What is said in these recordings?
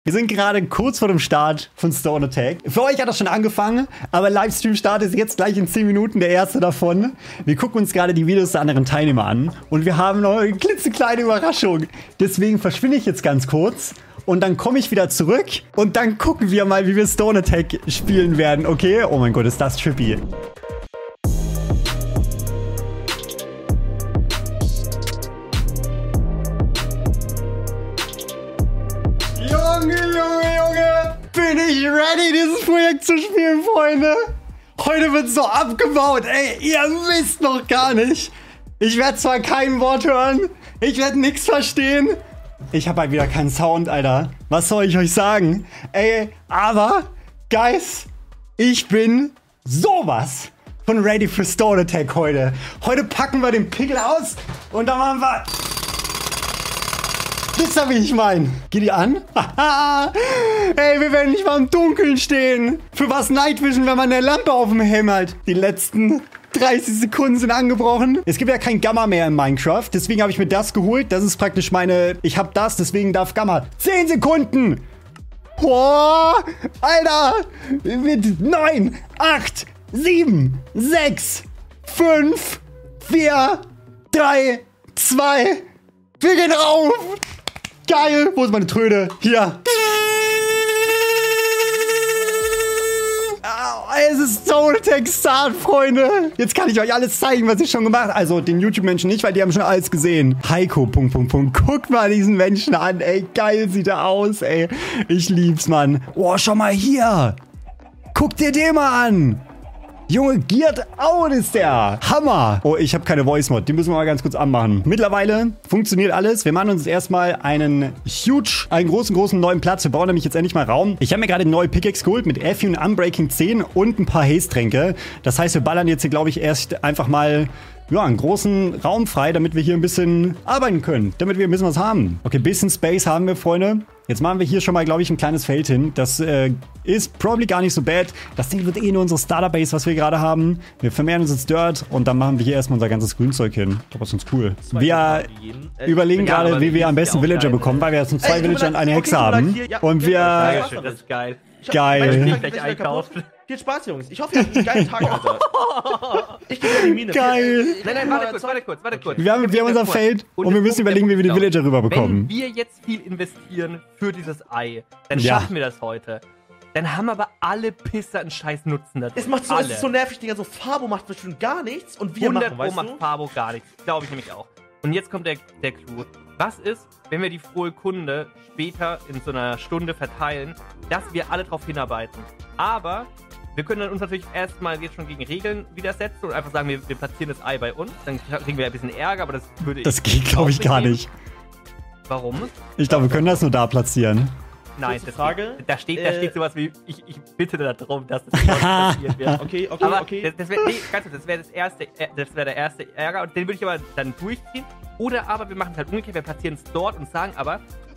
Wir sind gerade kurz vor dem Start von Stone Attack. Für euch hat das schon angefangen, aber Livestream-Start ist jetzt gleich in 10 Minuten, der erste davon. Wir gucken uns gerade die Videos der anderen Teilnehmer an und wir haben noch eine klitzekleine Überraschung. Deswegen verschwinde ich jetzt ganz kurz und dann komme ich wieder zurück und dann gucken wir mal, wie wir Stone Attack spielen werden, okay? Oh mein Gott, ist das trippy. Junge, bin ich ready, dieses Projekt zu spielen, Freunde? Heute wird so abgebaut, ey, ihr wisst noch gar nicht. Ich werde zwar kein Wort hören, ich werde nichts verstehen. Ich habe halt wieder keinen Sound, Alter. Was soll ich euch sagen? Ey, aber, Guys, ich bin sowas von ready für Stone Attack heute. Heute packen wir den Pickel aus und dann machen wir... Wisst ihr, wie ich meine? Geht die an? Ey, wir werden nicht mal im Dunkeln stehen. Für was Night Vision, wenn man eine Lampe auf dem Helm hat? Die letzten 30 Sekunden sind angebrochen. Es gibt ja kein Gamma mehr in Minecraft. Deswegen habe ich mir das geholt. Das ist praktisch meine... Ich habe das, deswegen darf Gamma. 10 Sekunden! Boah! Alter! Mit 9, 8, 7, 6, 5, 4, 3, 2... Wir gehen rauf! Geil! Wo ist meine Tröte? Hier! Es ist Stone Attack Start, Freunde! Jetzt kann ich euch alles zeigen, was ich schon gemacht habe. Also den YouTube-Menschen nicht, weil die haben schon alles gesehen. Heiko, ... Guckt mal diesen Menschen an, ey. Geil sieht er aus, ey. Ich lieb's, Mann. Oh, schau mal hier! Guck dir den mal an! Junge, Geared Out ist der. Hammer. Oh, ich habe keine Voice Mod. Die müssen wir mal ganz kurz anmachen. Mittlerweile funktioniert alles. Wir machen uns erstmal einen großen neuen Platz. Wir bauen nämlich jetzt endlich mal Raum. Ich habe mir gerade eine neue Pickaxe geholt mit Airfune Unbreaking 10 und ein paar Haze-Tränke. Das heißt, wir ballern jetzt hier, glaube ich, erst einfach mal... Ja, einen großen Raum frei, damit wir hier ein bisschen arbeiten können. Damit wir ein bisschen was haben. Okay, ein bisschen Space haben wir, Freunde. Jetzt machen wir hier schon mal, glaube ich, ein kleines Feld hin. Das ist probably gar nicht so bad. Das Ding wird eh nur unsere Starter-Base, was wir gerade haben. Wir vermehren uns jetzt Dirt und dann machen wir hier erstmal unser ganzes Grünzeug hin. Das ist uns cool. Wir überlegen gerade, wie wir am besten Villager bekommen, weil wir jetzt nur 2 Villager und eine Hexe haben. Und wir... Das ist geil. Geil. Viel Spaß, Jungs. Ich hoffe, ihr habt einen geilen Tag, Alter. Ich gehe in die Mine. Geil. Nein, warte kurz. Wir haben unser Feld und wir müssen überlegen, wie wir die Villager rüberbekommen. Wenn wir jetzt viel investieren für dieses Ei, dann schaffen wir das heute. Dann haben aber alle Pisser einen scheiß Nutzen dazu. Es ist so nervig, Digga. So Fabo macht bestimmt gar nichts und wir machen, weißt du? macht Fabo gar nichts. Glaube ich nämlich auch. Und jetzt kommt der Clou. Was ist, wenn wir die frohe Kunde später in so einer Stunde verteilen, dass wir alle drauf hinarbeiten? Aber wir können uns natürlich erstmal jetzt schon gegen Regeln widersetzen und einfach sagen, wir platzieren das Ei bei uns. Dann kriegen wir ein bisschen Ärger, aber das würde ich... Das geht, glaube ich, gar nicht. Warum? Ich glaube, wir können das nur da platzieren. Nein, da steht sowas wie, ich bitte darum, dass das nicht passiert wird. Okay. Das wäre der erste Ärger und den würde ich aber dann durchziehen. Oder aber wir machen es halt umgekehrt, wir platzieren es dort und sagen aber,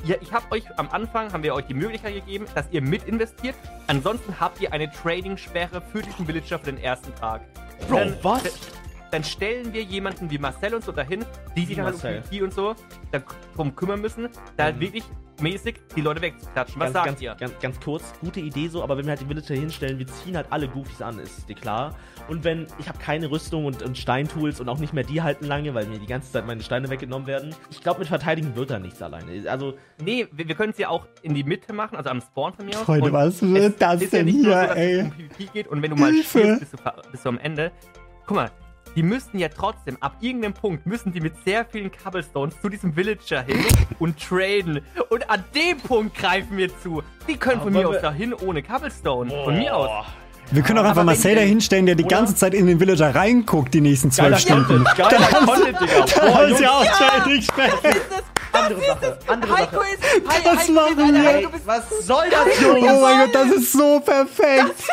haben wir euch die Möglichkeit gegeben, dass ihr mit investiert. Ansonsten habt ihr eine Trading-Sperre für diesen Villager für den ersten Tag. Bro, was? Dann stellen wir jemanden wie Marcel und so dahin, die sich halt um die und so darum kümmern müssen, da halt wirklich mäßig die Leute wegzuklatschen. Was sagt ihr? Ganz kurz, gute Idee so, aber wenn wir halt die Villager hinstellen, wir ziehen halt alle Goofies an, ist dir klar. Und wenn, ich habe keine Rüstung und Steintools und auch nicht mehr die halten lange, weil mir die ganze Zeit meine Steine weggenommen werden. Ich glaube, mit Verteidigen wird da nichts alleine. Also, nee, wir können es ja auch in die Mitte machen, also am Spawn von mir aus. Freunde, was wird das denn hier, ey? Um PvP geht und wenn du mal spielst, bist du am Ende. Guck mal, die müssten ja trotzdem, ab irgendeinem Punkt, müssen die mit sehr vielen Cobblestones zu diesem Villager hin und traden. Und an dem Punkt greifen wir zu. Die können von mir aus dahin ohne Cobblestone. Von mir aus. Wir können auch einfach Marcel da hinstellen, der die ganze Zeit in den Villager reinguckt, die nächsten 12 Stunden. Geiler Content, Digga. Das ist ja auch trading Andere Sache. Was machen wir? Was soll das, Junge? Oh mein Gott, das ist so perfekt.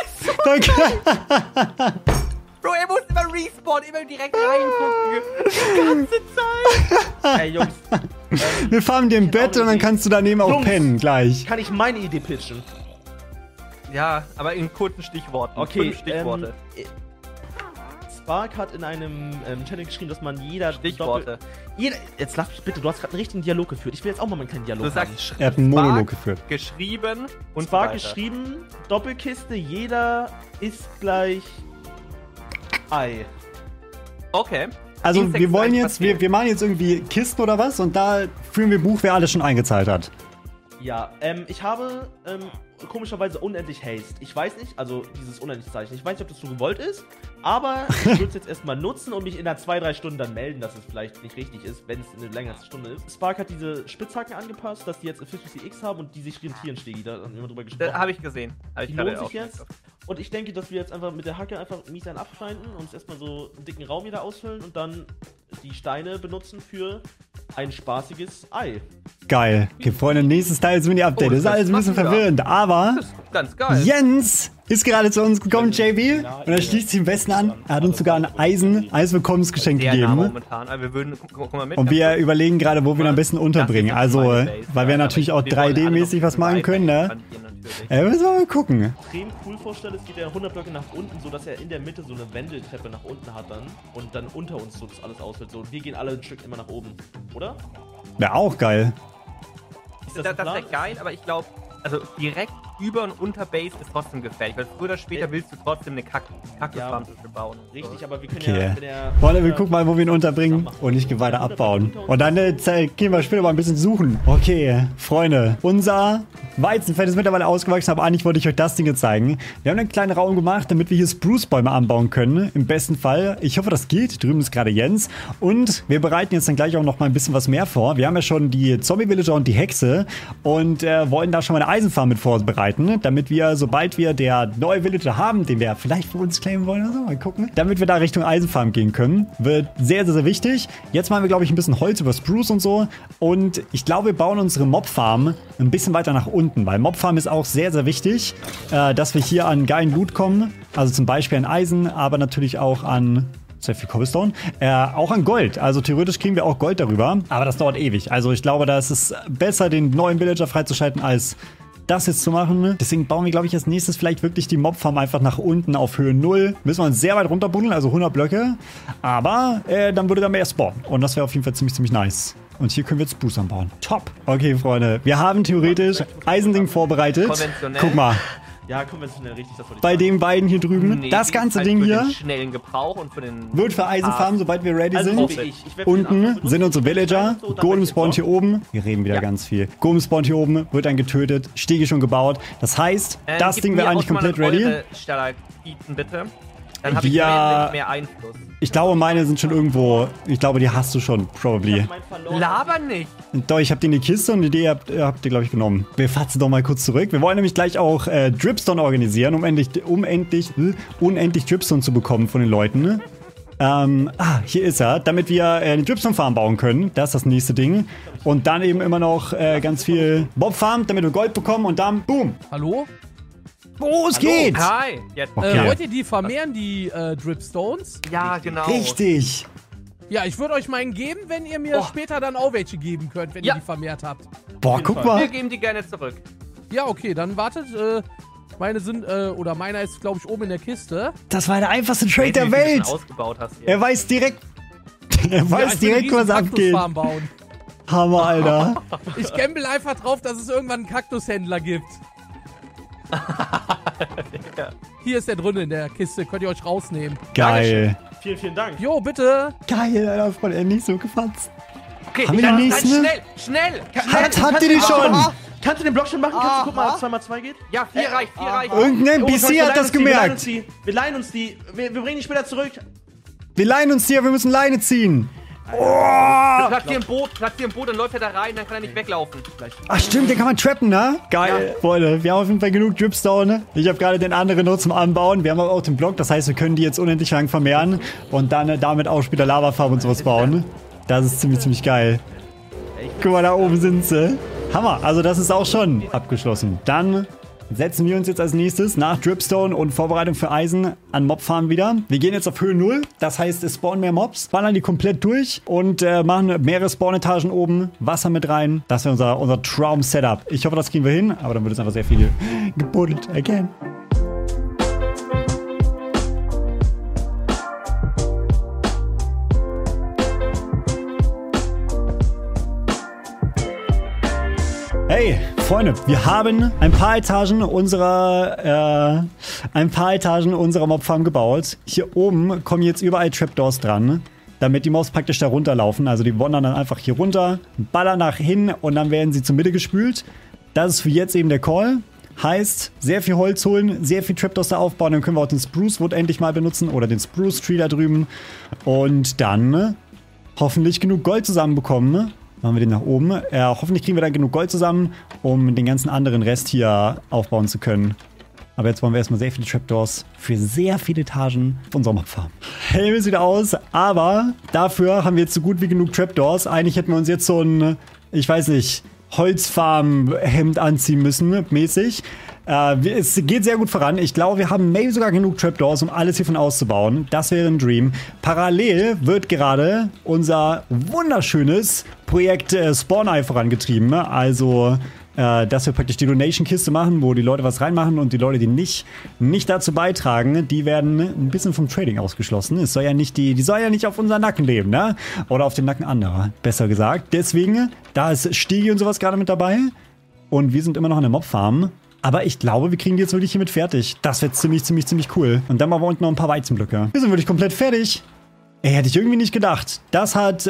Bro, er muss immer respawnen, immer direkt reingucken. Die ganze Zeit. Ey, Jungs. Wir farmen dir im Bett und dann kannst du daneben auch pennen, gleich. Kann ich meine Idee pitchen? Ja, aber in kurzen Stichworten. Okay, 5 Stichworte. Spark hat in einem Channel geschrieben, dass man jeder Stichworte. Jetzt lass mich bitte, du hast gerade einen richtigen Dialog geführt. Ich will jetzt auch mal meinen kleinen Dialog Du haben. sagst Er hat einen Monolog Spark geführt. geschrieben und Spark so weiter. geschrieben, Doppelkiste, jeder ist gleich Ei. Okay. Also Insekt wir wollen ist jetzt, eigentlich wir machen jetzt irgendwie Kisten oder was und da führen wir Buch, wer alles schon eingezahlt hat. Ja, ich habe komischerweise unendlich Haste. Ich weiß nicht, also dieses unendliche Zeichen, ich weiß nicht, ob das so gewollt ist, aber ich würde es jetzt erstmal nutzen und mich in 2-3 Stunden dann melden, dass es vielleicht nicht richtig ist, wenn es eine längere Stunde ist. Spark hat diese Spitzhacken angepasst, dass die jetzt Efficiency X haben und die sich rentieren, Stegi, da haben wir drüber gesprochen. Habe ich gesehen. Hab ich Die gerade lohnt sich auch jetzt. Und ich denke, dass wir jetzt einfach mit der Hacke einfach mies einen abschneiden und uns erstmal so einen dicken Raum wieder ausfüllen und dann die Steine benutzen für ein spaßiges Ei. Geil. Okay, Freunde, nächstes Teil ist Mini-Update. Oh, Das ist alles ein bisschen machen wir. verwirrend, aber Das ist ganz geil. Jens ist gerade zu uns gekommen, JB, und er schließt sich im Westen an. Er hat uns sogar ein Eiswillkommensgeschenk Der Name gegeben. momentan. Aber wir würden, guck mal mit. Und wir überlegen gerade, wo wir ihn am besten unterbringen. Also, weil wir natürlich auch 3D-mäßig was machen können, ne? Müssen wir mal gucken. Extrem cool vorstelle, es geht ja 100 Blöcke nach unten, sodass er in der Mitte so eine Wendeltreppe nach unten hat dann und dann unter uns so das alles ausfällt. So, und wir gehen alle ein Stück immer nach oben, oder? Wäre auch geil. Ist Das ein Plan? wäre geil, aber ich glaube, also direkt über und unter Base ist trotzdem gefährlich, weil früher oder später willst du trotzdem eine Kaktusfarm bauen. Richtig, aber wir können Okay. ja, wenn er... Freunde, wir gucken mal, wo wir ihn unterbringen und nicht weiter abbauen. Und dann gehen wir später mal ein bisschen suchen. Okay, Freunde, unser Weizenfeld ist mittlerweile ausgewachsen, aber eigentlich wollte ich euch das Ding jetzt zeigen. Wir haben einen kleinen Raum gemacht, damit wir hier Spruce-Bäume anbauen können. Im besten Fall. Ich hoffe, das geht. Drüben ist gerade Jens. Und wir bereiten jetzt dann gleich auch noch mal ein bisschen was mehr vor. Wir haben ja schon die Zombie-Villager und die Hexe und wollen da schon mal eine Eisenfarm mit vorbereiten, damit wir, sobald wir der neue Villager haben, den wir vielleicht für uns claimen wollen oder so, mal gucken, damit wir da Richtung Eisenfarm gehen können. Wird sehr, sehr, sehr wichtig. Jetzt machen wir, glaube ich, ein bisschen Holz über Spruce und so. Und ich glaube, wir bauen unsere Mob-Farm ein bisschen weiter nach unten, weil Mob-Farm ist auch sehr, sehr wichtig, dass wir hier an geilen Loot kommen. Also zum Beispiel an Eisen, aber natürlich auch an sehr viel Cobblestone. Auch an Gold. Also theoretisch kriegen wir auch Gold darüber. Aber das dauert ewig. Also ich glaube, da ist es besser, den neuen Villager freizuschalten, als das jetzt zu machen. Deswegen bauen wir, glaube ich, als nächstes vielleicht wirklich die Mobfarm einfach nach unten auf Höhe 0. Müssen wir uns sehr weit runterbuddeln, also 100 Blöcke. Aber dann würde da mehr spawnen. Und das wäre auf jeden Fall ziemlich, ziemlich nice. Und hier können wir jetzt Spruce anbauen. Top. Okay, Freunde. Wir haben theoretisch Eisending vorbereitet. Konventionell. Guck mal. Ja, konventionell, richtig, das wollte ich Bei sagen. den beiden hier drüben. Nee, Das die ganze ist halt Ding für hier den schnellen Gebrauch und für den wird für Eisenfarmen, sobald wir ready Also sind. so wie ich werfe den Unten Anfang, sind unsere Villager. so, dann Golem weg spawnt jetzt hier oben. Wir reden wieder Ja. ganz viel. Golem spawnt hier oben, wird dann getötet. Stege schon gebaut. Das heißt, das gib Ding wäre mir eigentlich auch mal komplett ready. eure Stalaktiten, bitte. Dann habe ich Ja. mehr Einfluss. Ich glaube, meine sind schon irgendwo. Ich glaube, die hast du schon, probably. Mein verloren. Laber nicht. Doch, ich habe die in die Kiste und die Idee habt ihr, glaube ich, genommen. Wir fatzen doch mal kurz zurück. Wir wollen nämlich gleich auch Dripstone organisieren, um unendlich Dripstone zu bekommen von den Leuten. Hier ist er, damit wir eine Dripstone-Farm bauen können. Das ist das nächste Ding. Und dann eben immer noch ganz viel Mob-Farm, damit wir Gold bekommen und dann, boom. Hallo? Oh, es geht! Hi. Jetzt. Okay. Wollt ihr die vermehren, die Dripstones? Ja, genau. Richtig. Ja, ich würde euch meinen geben, wenn ihr mir später dann auch welche geben könnt, wenn Ja. ihr die vermehrt habt. Boah, guck Wir mal. geben die gerne zurück. Ja, okay, dann wartet. Meine sind, oder meiner ist, glaube ich, oben in der Kiste. Das war der einfachste Trade der Wie viel du Welt. schon ausgebaut hast hier. Er weiß direkt, Ja, ich will eine direkt, was riesen abgeht. Kaktusfarm bauen. Hammer, Alter. Ich gamble einfach drauf, dass es irgendwann einen Kaktushändler gibt. Hier ist der drin in der Kiste, könnt ihr euch rausnehmen. Geil. Vielen, vielen Dank. Jo, bitte. Geil, Alter, voll endlich so gefatzt. Okay, Haben wir den dann nächsten? schnell. Habt ihr die schon? Kannst du den Block schon machen? Kannst du gucken, ob 2x2 geht? Ja, 4 reicht. Irgendein NPC hat das gemerkt. Wir leihen uns die. Wir bringen die später zurück. Wir leihen uns hier, wir müssen Leine ziehen. Platzier ein Boot, dann läuft er da rein, dann kann er nicht weglaufen. Ach stimmt, den kann man trappen, ne? Geil. Freunde, wir haben auf jeden Fall genug Dripstone. Ich habe gerade den anderen nur zum Anbauen. Wir haben aber auch den Block, das heißt, wir können die jetzt unendlich lang vermehren und dann damit auch später Lavafarm und sowas bauen. Das ist ziemlich, ziemlich geil. Guck mal, da oben sind sie. Hammer, also das ist auch schon abgeschlossen. Dann setzen wir uns jetzt als nächstes nach Dripstone und Vorbereitung für Eisen an Mobfarm wieder. Wir gehen jetzt auf Höhe 0, das heißt, es spawnen mehr Mobs, ballern die komplett durch und machen mehrere Spawn-Etagen oben, Wasser mit rein. Das wäre unser Traum-Setup. Ich hoffe, das kriegen wir hin, aber dann wird es einfach sehr viel gebuddelt. Again. Okay, Freunde, wir haben ein paar Etagen unserer Mobfarm gebaut. Hier oben kommen jetzt überall Trapdoors dran, damit die Mobs praktisch da runterlaufen. Also die wandern dann einfach hier runter, ballern nach hin und dann werden sie zur Mitte gespült. Das ist für jetzt eben der Call. Heißt, sehr viel Holz holen, sehr viel Trapdoors da aufbauen, dann können wir auch den Spruce Wood endlich mal benutzen oder den Spruce Tree da drüben. Und dann hoffentlich genug Gold zusammenbekommen. Machen wir den nach oben. Hoffentlich kriegen wir dann genug Gold zusammen, um den ganzen anderen Rest hier aufbauen zu können. Aber jetzt wollen wir erstmal sehr viele Trapdoors für sehr viele Etagen auf unserer Mobfarm. Hell sieht aus, aber dafür haben wir jetzt so gut wie genug Trapdoors. Eigentlich hätten wir uns jetzt so ein, ich weiß nicht, Holzfarm-Hemd anziehen müssen, mäßig. Es geht sehr gut voran. Ich glaube, wir haben maybe sogar genug Trapdoors, um alles hiervon auszubauen. Das wäre ein Dream. Parallel wird gerade unser wunderschönes Projekt Spawn Eye vorangetrieben. Also, dass wir praktisch die Donation-Kiste machen, wo die Leute was reinmachen und die Leute, die nicht dazu beitragen, die werden ein bisschen vom Trading ausgeschlossen. Es soll ja nicht die soll ja nicht auf unseren Nacken leben, ne? Oder auf den Nacken anderer, besser gesagt. Deswegen, da ist Stigi und sowas gerade mit dabei. Und wir sind immer noch in der Mobfarm. Aber ich glaube, wir kriegen die jetzt wirklich hiermit fertig. Das wird ziemlich cool. Und dann machen wir unten noch ein paar Weizenblöcke. Wir sind wirklich komplett fertig. Ey, hätte ich irgendwie nicht gedacht. Das hat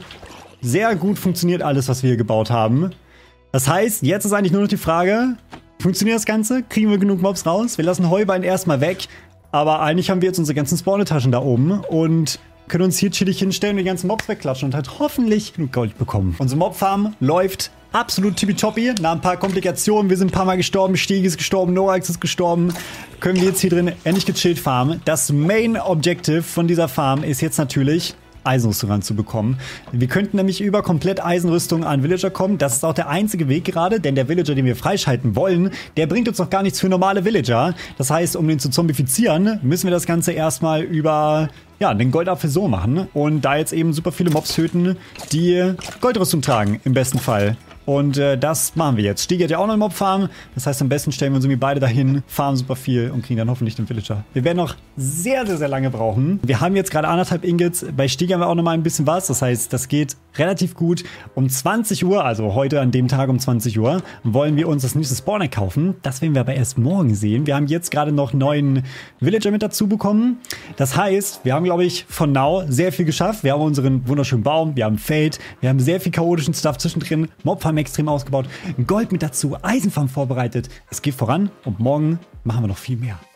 sehr gut funktioniert, alles, was wir hier gebaut haben. Das heißt, jetzt ist eigentlich nur noch die Frage, funktioniert das Ganze? Kriegen wir genug Mobs raus? Wir lassen Heuballen erstmal weg. Aber eigentlich haben wir jetzt unsere ganzen Spawn-Etagen da oben und können uns hier chillig hinstellen und die ganzen Mobs wegklatschen und halt hoffentlich genug Gold bekommen. Unsere Mobfarm läuft absolut tippitoppi. Nach ein paar Komplikationen, wir sind ein paar Mal gestorben, Stegi ist gestorben, Norax ist gestorben, können wir jetzt hier drin endlich gechillt farmen. Das Main Objective von dieser Farm ist jetzt natürlich, Eisenrüstung ranzubekommen. Wir könnten nämlich über komplett Eisenrüstung an Villager kommen. Das ist auch der einzige Weg gerade, denn der Villager, den wir freischalten wollen, der bringt uns noch gar nichts für normale Villager. Das heißt, um den zu zombifizieren, müssen wir das Ganze erstmal über den Goldapfel so machen und da jetzt eben super viele Mobs töten, die Goldrüstung tragen, im besten Fall. Und das machen wir jetzt. Stigi hat ja auch noch eine Mobfarm. Das heißt, am besten stellen wir uns irgendwie beide dahin, farmen super viel und kriegen dann hoffentlich den Villager. Wir werden noch sehr lange brauchen. Wir haben jetzt gerade 1,5 Ingots. Bei Stigi haben wir auch noch mal ein bisschen was. Das heißt, das geht relativ gut. Um 20 Uhr, also heute an dem Tag um 20 Uhr, wollen wir uns das nächste Spawner kaufen. Das werden wir aber erst morgen sehen. Wir haben jetzt gerade noch 9 Villager mit dazu bekommen. Das heißt, wir haben, glaube ich, von now sehr viel geschafft. Wir haben unseren wunderschönen Baum, wir haben Feld, wir haben sehr viel chaotischen Stuff zwischendrin. Mobfarm extrem ausgebaut, Gold mit dazu, Eisenfarm vorbereitet. Es geht voran und morgen machen wir noch viel mehr.